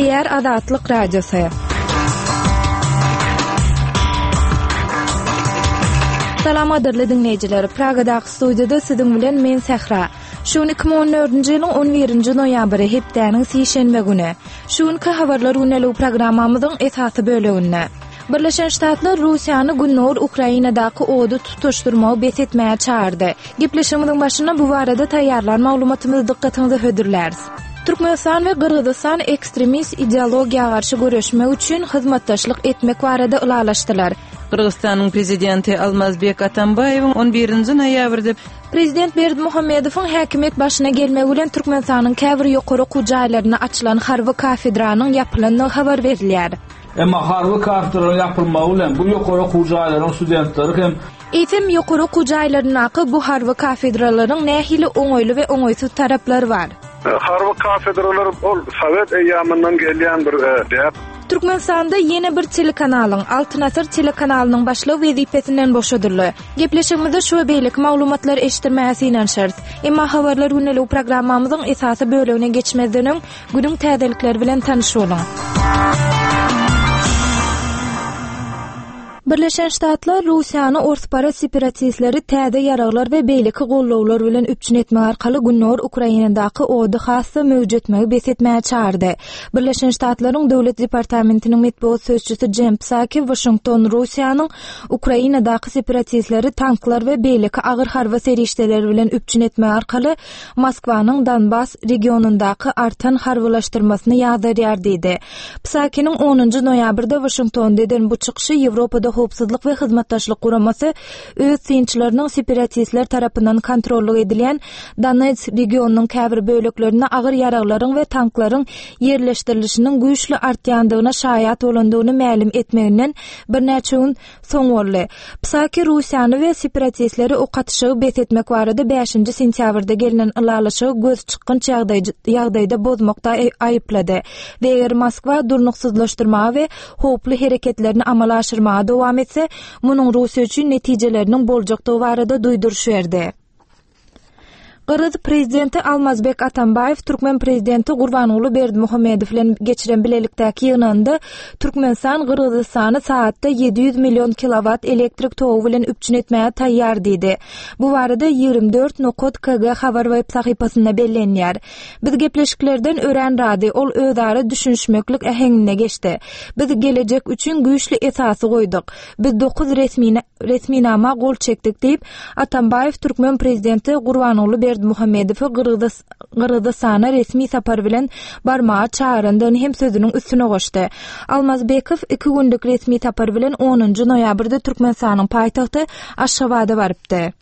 Dinleýär Azatlyk Radiosy. Salam adyrly dinleýijiler. Pragadaky studiýada siziň bilen men Sehra. Şuň 2014-nji ýylyň 11-nji noýabry hepdeniň sişenme güni. Şuňky habarlar üneli programmamyzyň esasy böleginde. Birleşen Ştatlar Russiýany Günnur Ukrainadaky odu tutuşdurmagy besetmäge çağırdy. Gepleşigimiň başynda bu barada taýýarlar maglumatymyzy dikkatiňize hödürläris. Türkmenistan we Gyrgyzstan ekstremist ideologiýaga garşy görüşmek üçin hyzmatdaşlyk etmek barada ulalaşdylar. Kırgızstan'ın prezidenti Almazbek Atambayev 11-nji noýabrda Prezident Berdimuhammedowyň häkimet başyna gelmegi bilen Türkmenistanyň käbir ýokary kujaýlaryna açylan harby kafedranyň ýapylanyny habar berilýär. Emma harby kafedranyň ýapylmagy bilen bu ýokary kujaýlaryň studentleri hem Etem ýokary kujaýlarynaky bu harby kafedralaryň nähili oňoýly we oňoýsuz taraplary bar. Harby kafedralar ol Sovet eýamyndan gelýän bir däp. Türkmenistanda yeni bir telekanalyň Altyn Asr telekanalynyň başlyk wezipesinden boşadyrly. Gepleşigimizde şu beýlik maglumatlar eşitdirmäsi inen şert. Emma habarlar üneli programmamyzyň esasy bölegine geçmezden günüň täzelikleri bilen tanışylaryň. Birleşen Ştatlar Russiýany ortpara separatistleri täze ýaraglar we beýleki gollawlar bilen üpçün etmek arkaly Günnur Ukrainadaky ody hasy möwjudmagy besetmäge çağırdy. Birleşen Ştatlaryň Döwlet Departamentiniň medeniýet sözçüsü Jem Psaki Washington Russiýanyň Ukrainadaky separatistleri tanklar we beýleki agyr harby serişdeleri bilen üpçün etmek arkaly Moskwanyň Donbas regionundaky artan harbylaşdyrmasyny ýagdyrýar diýdi. Psakiň 10-njy noýabrda Washingtonda eden bu çykyşy Ýewropada hopsuzlyk we hyzmatdaşlyk guramasy öz synçylarynyň separatistler tarapyndan kontrolly edilen Donetsk regionunyň käbir böleklerine agyr ýaraglaryň we tanklaryň ýerleşdirilişiniň güýçli artýandygyna şaýat bolandygyny ma'lum etmeginden birnäçe gün soň boldy. Psaki Russiýany we separatistleri o gatyşygy besetmek barada 5-nji sentýabrda gelinen ulalaşygy göz çykynç ýagdaýda bozmakda aýyplady we eger Moskwa durnuksuzlaşdyrmagy we hoply hereketlerini amala aşyrmagy dowam etse, munyň Russiýa üçin netijeleriniň boljakdygy barada duýduruş berdi. Gyrgyz prezidenti Almazbek Atambayev Türkmen prezidenti Gurbanuly Berdimuhammedow bilen geçiren bilelikdäki ýygnanda Türkmenistan Gyrgyzstany saatda 700 million kilowat elektrik togy bilen üpçün etmäge taýýar diýdi. Bu barada 24 Nokot KG habar web sahypasynda bellenýär. Biz gepleşiklerden ören rady ol özara düşünşmeklik ähengine geçdi. Biz gelecek üçin güýçli esasy goýduk. Biz 9 resminama gol çekdik diýip Atambayev Türkmen prezidenti Gurbanuly Berdimuhammedow Gyrgyzstana resmi sapar bilen barmaga çağırandygyny hem sözüniň üstüne goşdy. Almazbekow 2 günlük resmi sapar bilen 10-njy noýabrda Türkmenistanyň paýtagty Aşgabatda barypdy.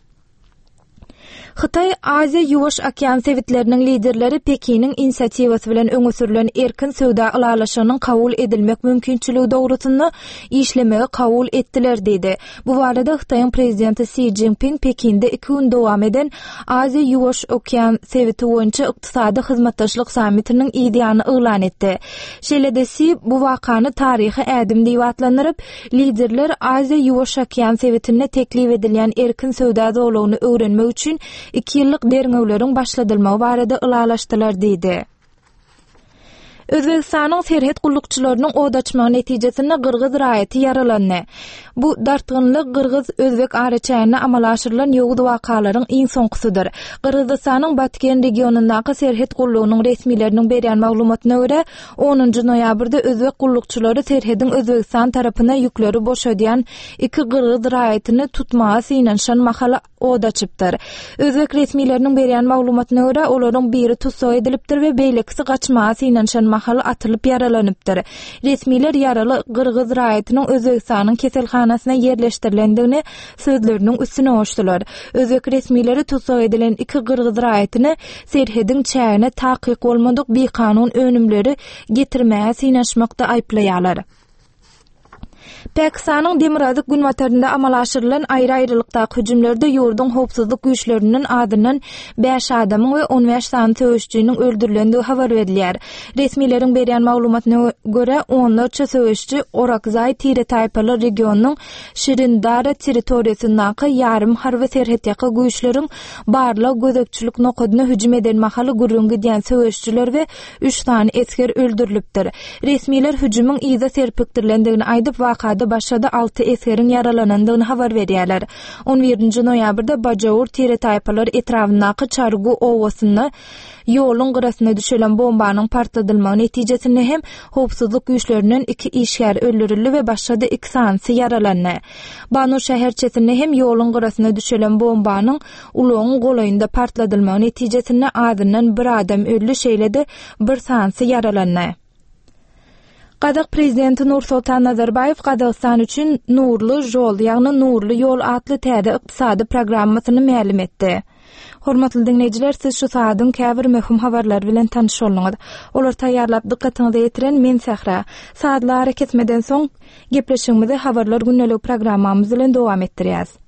Xitay Aziya Ýuwaş Okean sewitleriniň liderleri Pekiniň inisiativasy bilen öňe sürülen erkin söwda ulalaşygynyň kabul edilmek mümkinçiligi dogrusynda işlemegi kabul etdiler diýdi. Bu barada Xitaýyň prezidenti Xi Jinping Pekinde 2 gün dowam eden Aziya Ýuwaş Okean sewiti boýunça ykdysady hyzmatdaşlyk sammitiniň ideýany eglan etdi. Şeýle-de Xi bu wakany taryhy ädim diýip atlandyryp, liderler Aziya Ýuwaş Okean sewitine teklip edilýän erkin söwda dowlagyny öwrenmek üçin 2 ýyllyk derňewleriň başladylmagy barada ulalaşdylar diýdi. Özbekistanyň serhet gullukçylarynyň od açmagy netijesinde Gyrgyz raýaty yaralandy. Bu dartgynlyk Gyrgyz-Özbek araçaýyna amala aşyrylan ýogud wakalaryň iň soňkusydyr. Gyrgyzstanyň Batken regionundaky serhet gullugynyň resmileriniň berýän maglumatyna görä, 10-njy noýabrda Özbek gullukçylary serhediň Özbekistan tarapyna ýükleri boşadýan 2 Gyrgyz raýatyny tutmagy synanşan mahala od açypdyr. Özbek resmileriniň berýän maglumatyna görä, olaryň biri tutsak edilipdir we beýlekisi gaçmagy synanşan mahala atylyp yaralanypdyr. Resmiler yaraly Gyrgyz raýatynyň Özbekistanyň keselhanasyna yerleşdirilendigini sözleriniň üstüne goşdylar. Özbek resmileri tutsak edilen 2 Gyrgyz raýatyny serhediň çägine takyk bolmadyk bir kanun önümleri getirmäge synaşmakda aýplaýarlar. Pakistanyň Demirazyk gün watarynda amalaşyrylan aýry-aýrylykdaky hüjümlerde ýurdun howpsuzlyk güýçleriniň adynyň 5 adamyň we 15 sany söwüşçüniň öldürilendigi habar berilýär. Resmiýetiň berýän maglumatyna görä, onlarça söwüşçü Orakzay Tire taýpaly regionynyň Şirindara territoriýasyndaky ýarym harby serhet ýaky güýçleriň barla gözekçilik nokadyna hüjüm eden mahaly gurrungy diýen söwüşçüler we 3 sany esker öldürilipdir. Resmiýetler hüjümüň ýyza serpikdirlendigini aýdyp wakada başada 6 eskerin yaralanandygyny habar berýärler. 11-nji noýabrda Bajawur Tire taýpalary etrafyndaky Çargu owasyny ýoluň gyrasyna düşelen bombanyň partladylmagy netijesinde hem howpsuzlyk güýçlerinden 2 işgär öldürildi we başada 2 sany yaralandy. Banur şäherçesinde hem ýoluň gyrasyna düşelen bombanyň ulugyň golaýynda partladylmagy netijesinde adyndan 1 adam öldü, şeýlede 1 sany yaralandy. Qadak prezidenti Nursultan Nazarbayev Qadakstan üçin Nurly Jol, ýagny Nurly ýol adly täze ykdysady programmasyny ma'lum etdi. Hormatly dinleyijiler, siz şu saatyň käbir möhüm habarlar bilen tanyş bolňyz. Olar taýýarlap dikkatiňizi ýetiren men Sahra. Saatlar ketmeden soň gepleşigimizi habarlar günnelik programmamyz bilen dowam etdirýäs.